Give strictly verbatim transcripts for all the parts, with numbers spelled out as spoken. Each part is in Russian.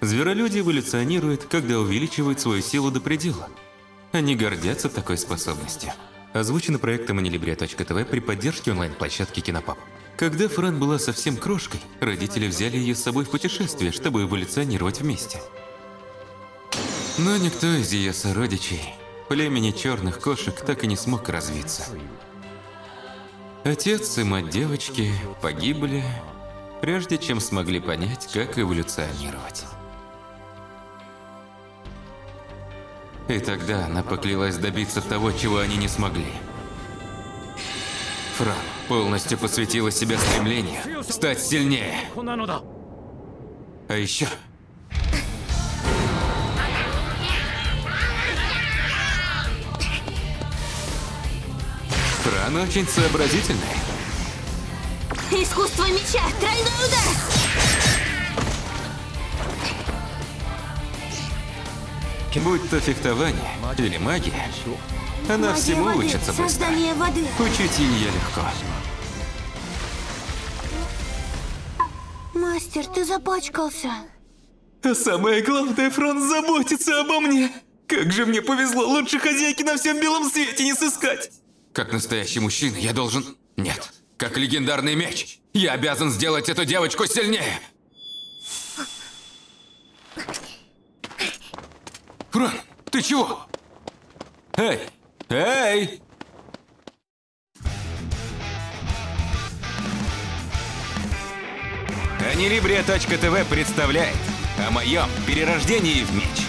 Зверолюди эволюционируют, когда увеличивают свою силу до предела. Они гордятся такой способностью. Озвучено проектом Анилибрия точка ТВ при поддержке онлайн-площадки Кинопап. Когда Фран была совсем крошкой, родители взяли ее с собой в путешествие, чтобы эволюционировать вместе. Но никто из ее сородичей, племени черных кошек, так и не смог развиться. Отец и мать девочки погибли, прежде чем смогли понять, как эволюционировать. И тогда она поклялась добиться того, чего они не смогли. Фран полностью посвятила себя стремлению стать сильнее. А еще... Фран очень сообразительная. Искусство меча! Тройной удар! Будь то фехтование или магия, она Магия всему воды, учится быстро. создание воды. Учить ее легко. Мастер, ты запачкался. А самое главное, Фран заботится обо мне. Как же мне повезло, лучше хозяйки на всем белом свете не сыскать. Как настоящий мужчина, я должен... Нет, как легендарный меч. Я обязан сделать эту девочку сильнее. Фран, ты чего? Эй, эй! Анилибрия точка ТВ представляет о моем перерождении в меч.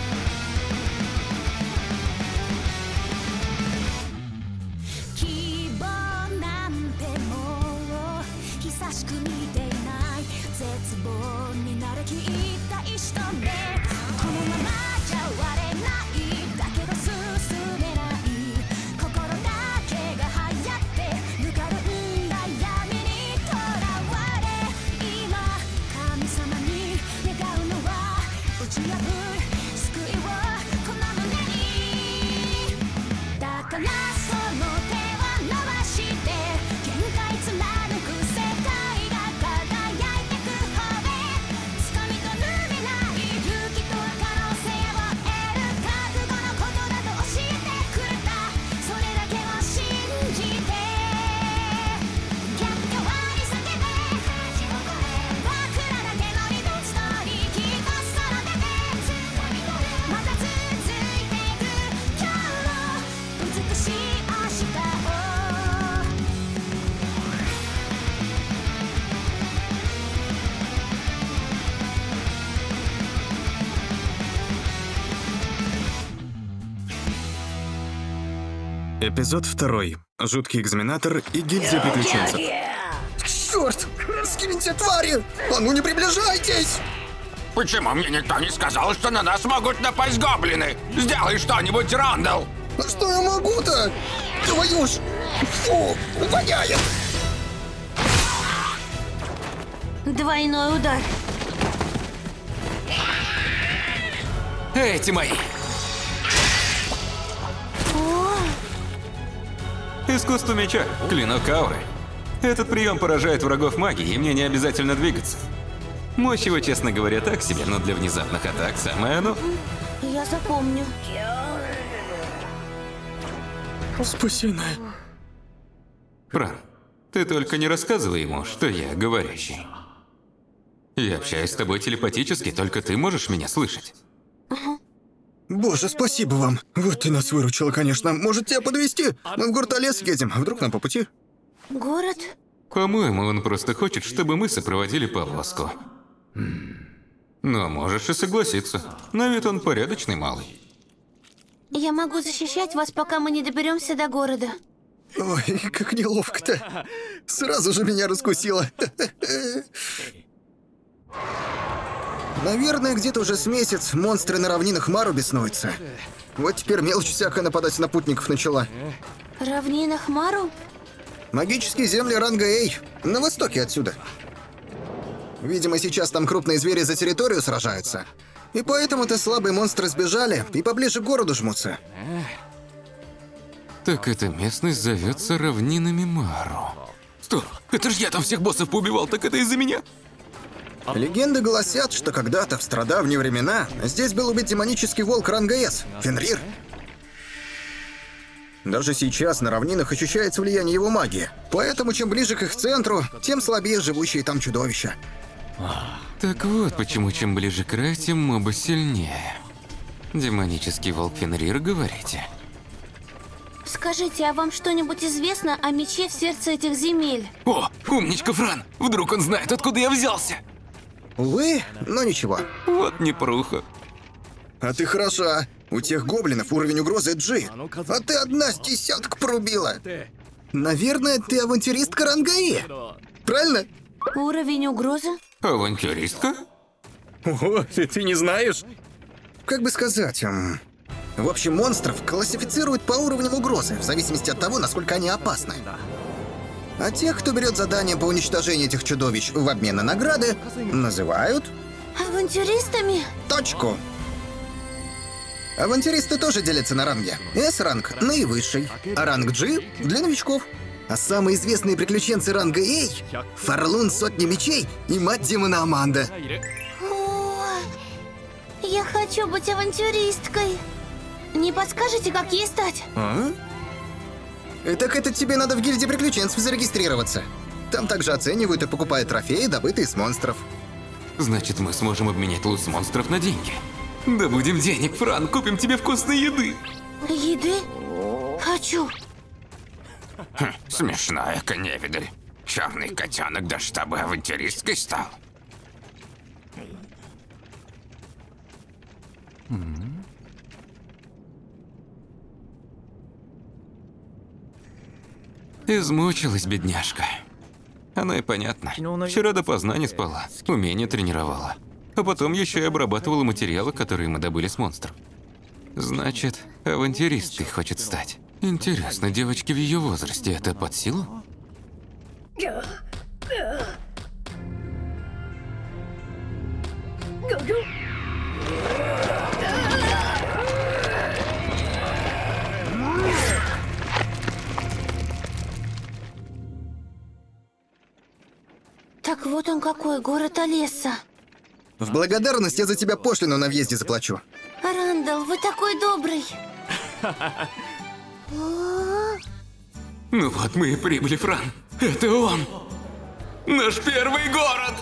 Эпизод второй. Жуткий экзаменатор и гильдия приключенцев. Черт! Скиньте, твари! А ну не приближайтесь! Почему мне никто не сказал, что на нас могут напасть гоблины? Сделай что-нибудь, Рандall! А что я могу-то? Твою ж! Фу! Воняет! Двойной удар. Эти мои! Искусство меча, клинок ауры. Этот прием поражает врагов магии, и мне не обязательно двигаться. Мощь его, честно говоря, так себе, но для внезапных атак самое оно. Я запомню. Спасенная. Фран, ты только не рассказывай ему, что я говорящий. Я общаюсь с тобой телепатически, только ты можешь меня слышать. Боже, спасибо вам. Вот ты нас выручила, конечно. Может, тебя подвезти? Мы в Гурталес едем, а вдруг нам по пути? Город? По-моему, он просто хочет, чтобы мы сопроводили повозку. Но можешь и согласиться. На вид он порядочный малый. Я могу защищать вас, пока мы не доберемся до города. Ой, как неловко-то. Сразу же меня раскусило. Наверное, где-то уже с месяц монстры на равнинах Мару беснуются. Вот теперь мелочь всякая нападать на путников начала. Равнинах Мару? Магические земли ранга Эй, на востоке отсюда. Видимо, сейчас там крупные звери за территорию сражаются. И поэтому-то слабые монстры сбежали и поближе к городу жмутся. Так эта местность зовется равнинами Мару. Стоп, это ж я там всех боссов поубивал, так это из-за меня? Легенды гласят, что когда-то в стародавние времена здесь был убит демонический волк ранга С, Фенрир. Даже сейчас на равнинах ощущается влияние его магии. Поэтому чем ближе к их центру, тем слабее живущие там чудовища. Так вот, почему чем ближе к краю, тем мобы сильнее. Демонический волк Фенрир, говорите? Скажите, а вам что-нибудь известно о мече в сердце этих земель? О, умничка Фран! Вдруг он знает, откуда я взялся? Увы, но ничего. Вот непруха. А ты хороша. У тех гоблинов уровень угрозы G. А ты одна с десяток порубила. Наверное, ты авантюристка ранга И. Правильно? Уровень угрозы? Авантюристка? Ого, ты, ты не знаешь? Как бы сказать... Эм... В общем, монстров классифицируют по уровням угрозы, в зависимости от того, насколько они опасны. А тех, кто берет задание по уничтожению этих чудовищ в обмен на награды, называют... Авантюристами? Точку. Авантюристы тоже делятся на ранги. S-ранг – наивысший, а ранг G – для новичков. А самые известные приключенцы ранга А – Фарлун Сотни Мечей и мать демона Аманда. О, я хочу быть авантюристкой. Не подскажете, как ей стать? А? И так это тебе надо в гильдии приключенцев зарегистрироваться. Там также оценивают и покупают трофеи, добытые с монстров. Значит, мы сможем обменять лут с монстров на деньги. Добудем денег, Фран, купим тебе вкусной еды. Еды? Хочу. Хм, смешная коневидель. Черный котенок, да чтобы авантюристкой стал. Измучилась, бедняжка. Оно и понятно. Вчера допоздна не спала, умение тренировала. А потом еще и обрабатывала материалы, которые мы добыли с монстров. Значит, авантюристкой хочет стать. Интересно, девочке в ее возрасте это под силу? Так вот он какой, город Олесса. В благодарность я за тебя пошлину на въезде заплачу. Рандall, вы такой добрый. О, Ну вот мы и прибыли, Фран. Это он. Наш первый город.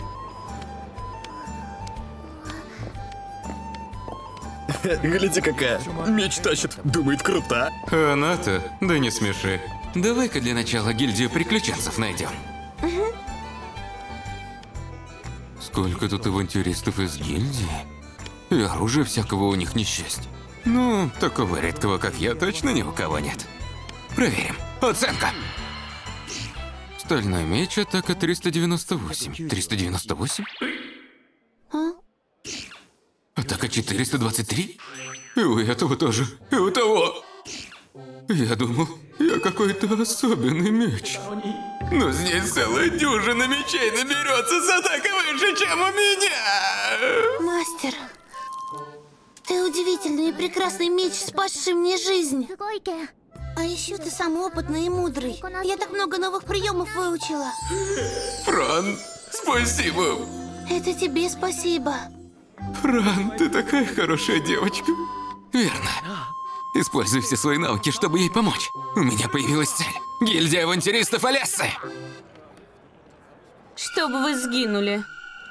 Гляди какая. Меч тащит. Думает, крута. Она-то? Да не смеши. Давай-ка для начала гильдию приключенцев найдем. Сколько тут авантюристов из гильдии? И оружия всякого у них не счесть. Ну, такого редкого, как я, точно ни у кого нет. Проверим. Оценка. Стальной меч, атака триста девяносто восемь. триста девяносто восемь? а? Атака четыреста двадцать три? И у этого тоже. И у того. Я думал, я какой-то особенный меч. Но здесь целая дюжина мечей наберется с атакой выше, чем у меня. Мастер, ты удивительный и прекрасный меч, спасший мне жизнь. А еще ты сам опытный и мудрый. Я так много новых приемов выучила. Фран, спасибо. Это тебе спасибо. Фран, ты такая хорошая девочка. Верно. Используй все свои навыки, чтобы ей помочь. У меня появилась цель. Гильдия авантюристов Олессы. Чтобы вы сгинули.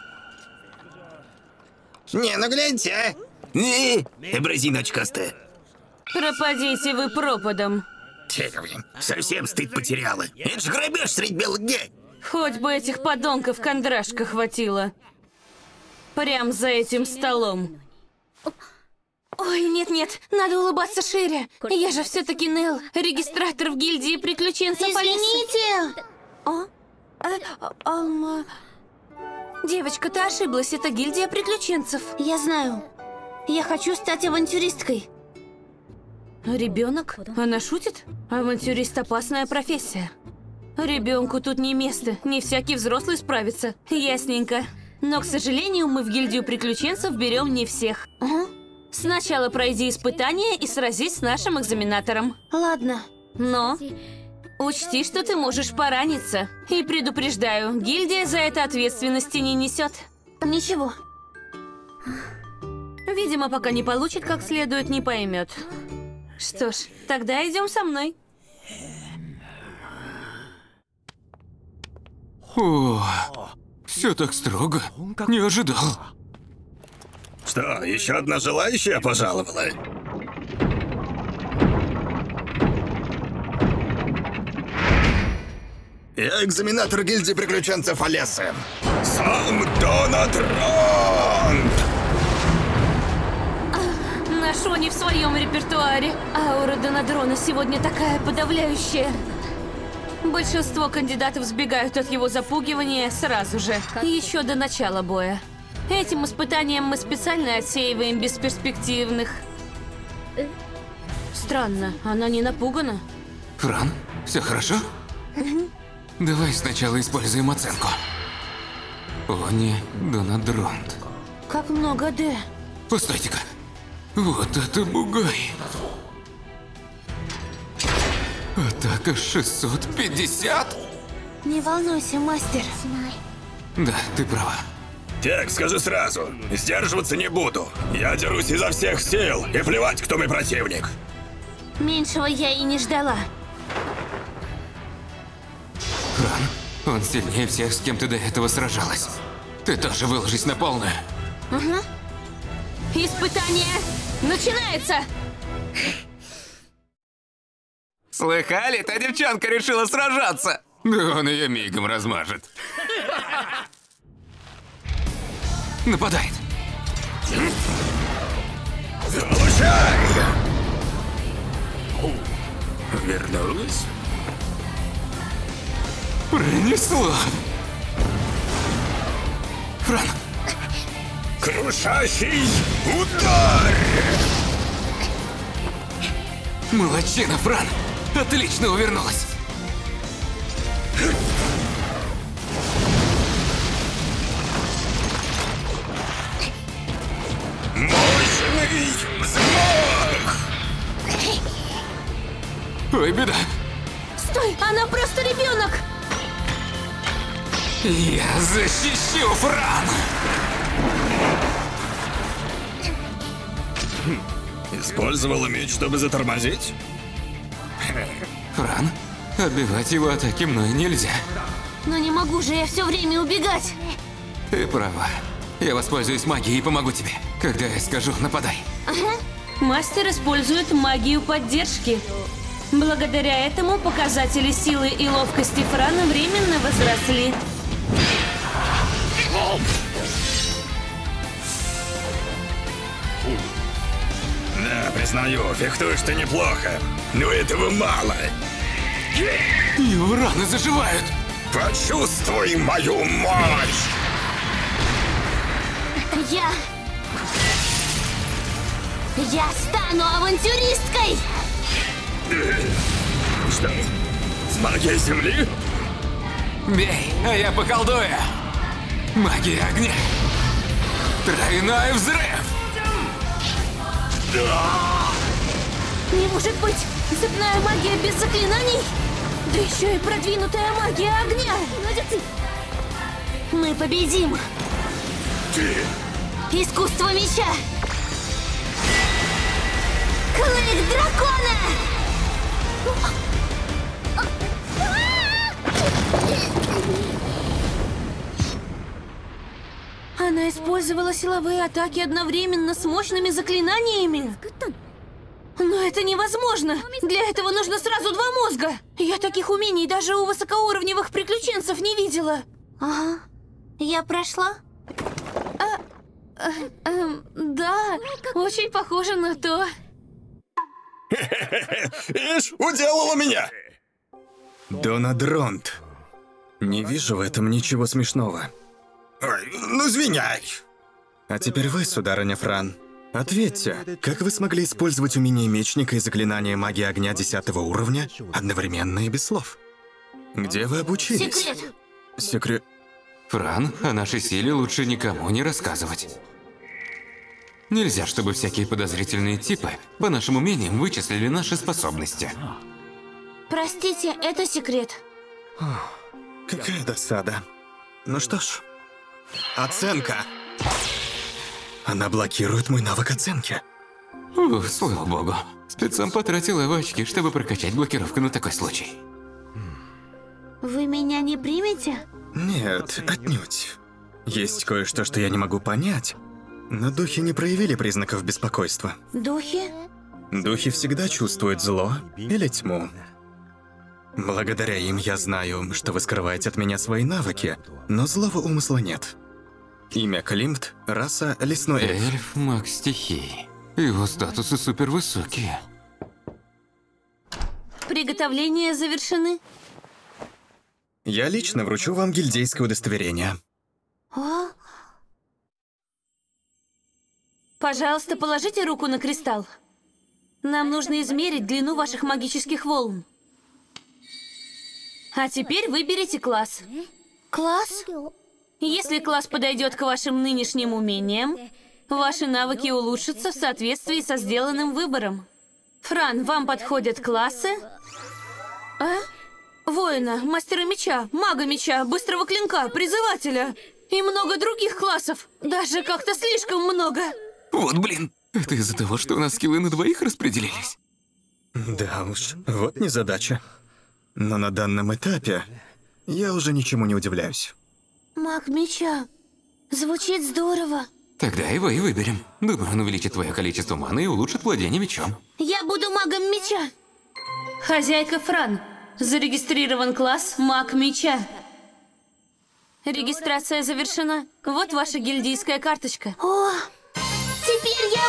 Не, ну гляньте, а! Не, образина очкастая. Пропадите вы пропадом. Совсем стыд потеряла. Это же грабеж средь белых дней. Хоть бы этих подонков кондрашка хватило. Прям за этим столом. Ой, нет-нет, надо улыбаться шире. Я же все-таки Нелл, регистратор в гильдии приключенцев Олессы. Извините! А? Э, ам, Девочка, ты ошиблась, это гильдия приключенцев. Я знаю. Я хочу стать авантюристкой. Ребенок? Она шутит? Авантюрист – опасная профессия. Ребенку тут не место, не всякий взрослый справится. Ясненько. Но, к сожалению, мы в гильдию приключенцев берем не всех. Ага. Сначала пройди испытание и сразись с нашим экзаменатором. Ладно. Но Учти, что ты можешь пораниться. И предупреждаю, гильдия за это ответственности не несет. Ничего. Видимо, пока не получит как следует, не поймет. Что ж, тогда идем со мной. О, все так строго. Не ожидал. Что, еще одна желающая пожаловала? Я экзаменатор гильдии приключенцев Олесы. Сам Донатронт! Нашо не в своем репертуаре. Аура Донадрона сегодня такая подавляющая. Большинство кандидатов сбегают от его запугивания сразу же, еще до начала боя. Этим испытанием мы специально отсеиваем бесперспективных. Странно, она не напугана. Фран, все хорошо? Давай сначала используем оценку. Они Донадронт. Как много Д. Постойте-ка. Вот это бугай. Атака шестьсот пятьдесят? Не волнуйся, мастер. Да, ты права. Так, скажу сразу, сдерживаться не буду. Я дерусь изо всех сил, и плевать, кто мой противник. Меньшего я и не ждала. Фран, он сильнее всех, с кем ты до этого сражалась. Ты тоже выложись на полную. Угу. Испытание начинается! Слыхали? Та девчонка решила сражаться. Да он ее мигом размажет. Нападает. Получай! Вернулась? Пронесло. Фран. Крушащий удар! Молодчина, Фран. Отлично увернулась. Мощный взмах! Ой, беда. Стой, она просто ребенок! Я защищу Фран. Использовала меч, чтобы затормозить? Фран, отбивать его атаки мной нельзя. Но не могу же я все время убегать. Ты права. Я воспользуюсь магией и помогу тебе. Когда я скажу, нападай. Ага. Мастер использует магию поддержки. Благодаря этому показатели силы и ловкости Франа временно возросли. Да, признаю, фехтуешь ты неплохо, но этого мало. Его раны заживают. Почувствуй мою мощь! Это я. Я стану авантюристкой! Что? С магией земли? Бей, а я поколдую. Магия огня. Тройной взрыв. Не может быть! Цепная магия без заклинаний? Да еще и продвинутая магия огня! Мы победим! Ты... Искусство меча! Клык дракона! Она использовала силовые атаки одновременно с мощными заклинаниями? Но это невозможно! Для этого нужно сразу два мозга! Я таких умений даже у высокоуровневых приключенцев не видела! Ага. Я прошла? А, э, эм, да, очень похоже на то. Ишь, уделала меня! Донадронт. Не вижу в этом ничего смешного. Ой, ну извиняй. А теперь вы, сударыня Фран, ответьте, как вы смогли использовать умение мечника и заклинание магии огня десятого уровня одновременно и без слов? Где вы обучились? Секрет! Секрет... Фран, о нашей силе лучше никому не рассказывать. Нельзя, чтобы всякие подозрительные типы по нашим умениям вычислили наши способности. Простите, это секрет. Какая досада. Ну что ж, оценка. Она блокирует мой навык оценки. Ух, слава богу. Спецом потратил его очки, чтобы прокачать блокировку на такой случай. Вы меня не примете? Нет, отнюдь. Есть кое-что, что я не могу понять. Но духи не проявили признаков беспокойства. Духи? Духи всегда чувствуют зло или тьму. Благодаря им я знаю, что вы скрываете от меня свои навыки, но злого умысла нет. Имя Климт, раса лесной эльф. Эльф, маг стихий. Его статусы супервысокие. Приготовления завершены. Я лично вручу вам гильдейское удостоверение. О, Пожалуйста, положите руку на кристалл. Нам нужно измерить длину ваших магических волн. А теперь выберите класс. класс? Если класс подойдет к вашим нынешним умениям, ваши навыки улучшатся в соответствии со сделанным выбором. Фран, вам подходят классы? А? Воина, мастера меча, мага меча, быстрого клинка, призывателя и много других классов. Даже как-то слишком много. Вот блин. Это из-за того, что у нас скиллы на двоих распределились? Да уж, вот незадача. Но на данном этапе я уже ничему не удивляюсь. Маг меча. Звучит здорово. Тогда его и выберем. Думаю, он увеличит твое количество маны и улучшит владение мечом. Я буду магом меча. Хозяйка Фран. Зарегистрирован класс маг меча. Регистрация завершена. Вот ваша гильдийская карточка. О, теперь я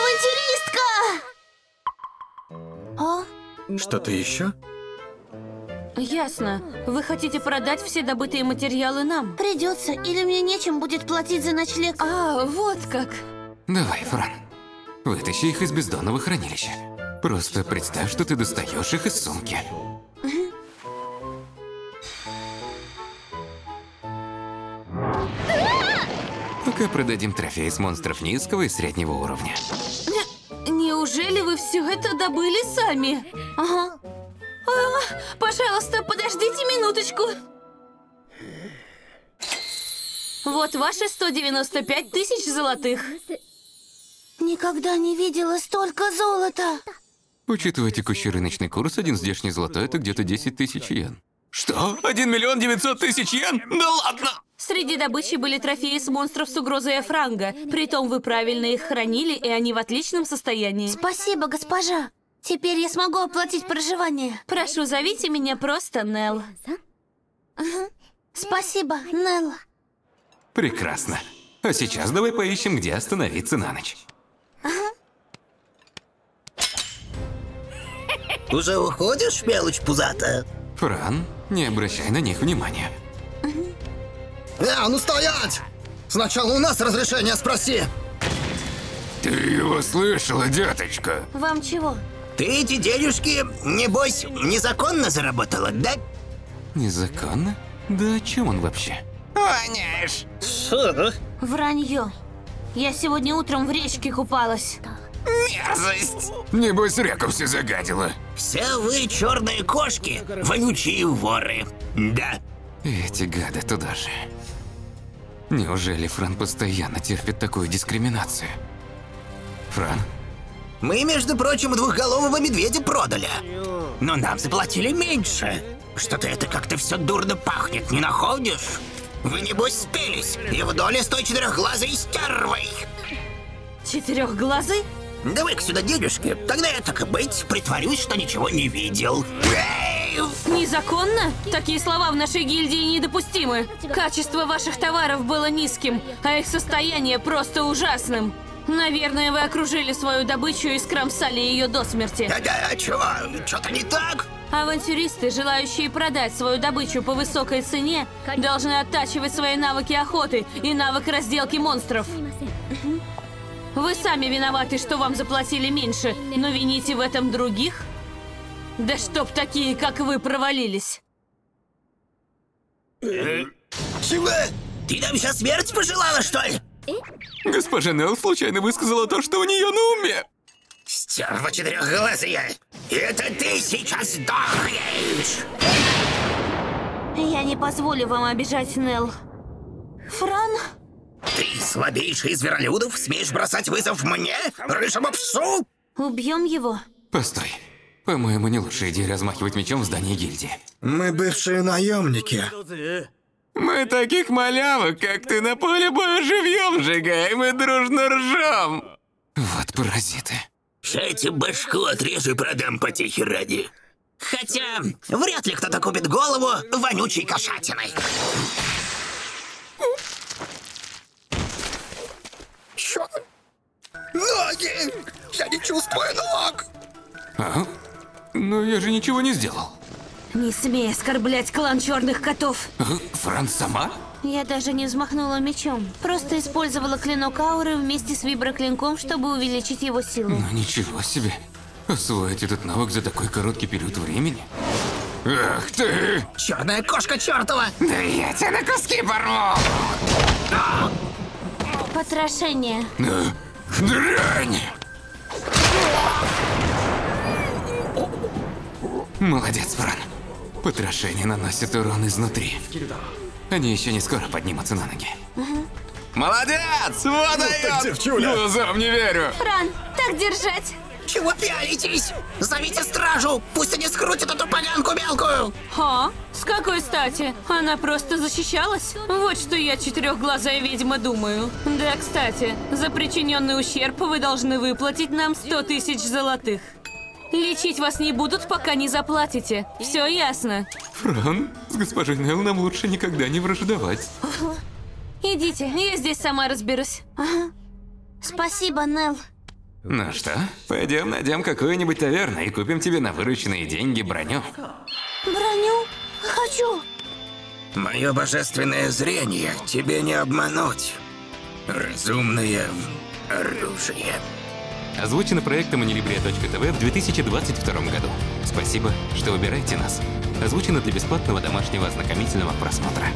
авантюристка! О, Что-то еще? Ясно. Вы хотите продать все добытые материалы нам? придется, или мне нечем будет платить за ночлег. А, вот как. Давай, Фран. Вытащи их из бездонного хранилища. Просто представь, что ты достаешь их из сумки. Пока продадим трофеи с монстров низкого и среднего уровня. Неужели вы все это добыли сами? Ага. А, пожалуйста, подождите минуточку. Вот ваши сто девяносто пять тысяч золотых. Никогда не видела столько золота. Учитывая текущий рыночный курс, один здешний золотой – это где-то десять тысяч йен. Что? один миллион девятьсот тысяч йен? Да ладно! Среди добычи были трофеи с монстров с угрозой Франга. Притом вы правильно их хранили, и они в отличном состоянии. Спасибо, госпожа. Теперь я смогу оплатить проживание. Прошу, зовите меня просто Нелл. Спасибо, Нелла. Прекрасно. А сейчас давай поищем, где остановиться на ночь. Уже уходишь, мелочь пузатая? Фран, не обращай на них внимания. А, ну стоять! Сначала у нас разрешение спроси. Ты его слышала, деточка? Вам чего? Ты эти денежки, небось, незаконно заработала, да? Незаконно? Да о чем он вообще? Воняешь. Шо? Вранье. Я сегодня утром в речке купалась. Мерзость. Небось, реку все загадила. Все вы, черные кошки, вонючие воры. Да. Эти гады туда же. Неужели Фран постоянно терпит такую дискриминацию? Фран? Мы, между прочим, двухголового медведя продали. Но нам заплатили меньше. Что-то это как-то все дурно пахнет, не находишь? Вы, небось, спелись и в доле с той четырехглазой стервой. Четырехглазый? Давай-ка сюда денежки, тогда я, так и быть, притворюсь, что ничего не видел. Эй! Незаконно? Такие слова в нашей гильдии недопустимы. Качество ваших товаров было низким, а их состояние просто ужасным. Наверное, вы окружили свою добычу и скромсали ее до смерти. Да-да, а чего? Что-то не так? Авантюристы, желающие продать свою добычу по высокой цене, должны оттачивать свои навыки охоты и навык разделки монстров. Вы сами виноваты, что вам заплатили меньше, но вините в этом других? Да чтоб такие, как вы, провалились. Чего? Ты нам сейчас смерть пожелала, что ли? Госпожа Нелл случайно высказала то, что у нее на уме. Стерва четырехглазая! Это ты сейчас сдохнешь! Я не позволю вам обижать Нелл. Фран? Ты слабейший из зверолюдов? Смеешь бросать вызов мне? Рыжему псу? Убьем его. Постой. По-моему, не лучшая идея размахивать мечом в здании гильдии. Мы бывшие наемники. Мы таких малявок, как ты, на поле боя живьем сжигаем и дружно ржем. Вот паразиты. Шайте башку отрежу и продам потехи ради. Хотя, вряд ли кто-то купит голову вонючей кошатиной. Чё? Ноги! Я не чувствую ног! А? Но я же ничего не сделал. Не смей оскорблять клан черных котов. А? Фран сама? Я даже не взмахнула мечом. Просто использовала клинок ауры вместе с виброклинком, чтобы увеличить его силу. Ну ничего себе. Освоить этот навык за такой короткий период времени? Ах ты! Черная кошка чертова! Да я тебя на куски порву! Потрошение. А, дрянь! Молодец, Фран. Потрошение наносит урон изнутри. Они еще не скоро поднимутся на ноги. Молодец! Вот так, девчуля. Глазам не верю! Фран, так держать! Чего пялитесь? Зовите стражу! Пусть они скрутят эту полянку мелкую! Ха? С какой стати? Она просто защищалась? Вот что я, четырехглазая ведьма, думаю. Да, кстати, за причиненный ущерб вы должны выплатить нам сто тысяч золотых. Лечить вас не будут, пока не заплатите. Все ясно. Фран, с госпожой Нелл нам лучше никогда не враждовать. Идите, я здесь сама разберусь. Ага. Спасибо, Нелл. Ну что, пойдем найдем какую-нибудь таверну и купим тебе на вырученные деньги броню. Броню? Хочу. Мое божественное зрение тебе не обмануть. Разумное оружие. Озвучено проектом Анилибрия точка тэ вэ в две тысячи двадцать втором году. Спасибо, что выбираете нас. Озвучено для бесплатного домашнего ознакомительного просмотра.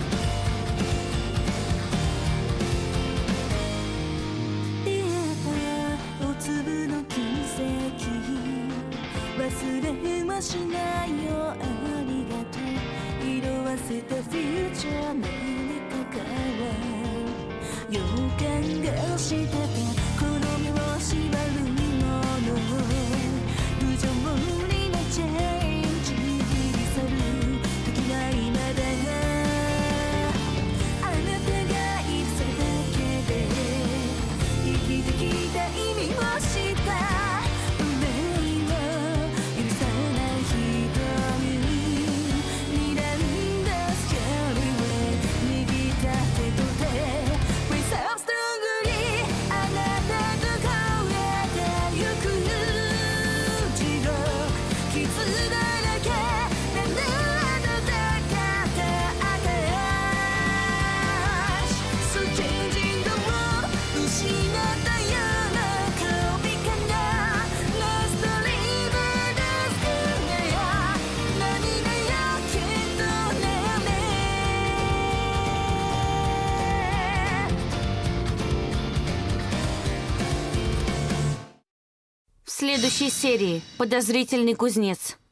В следующей серии «Подозрительный кузнец».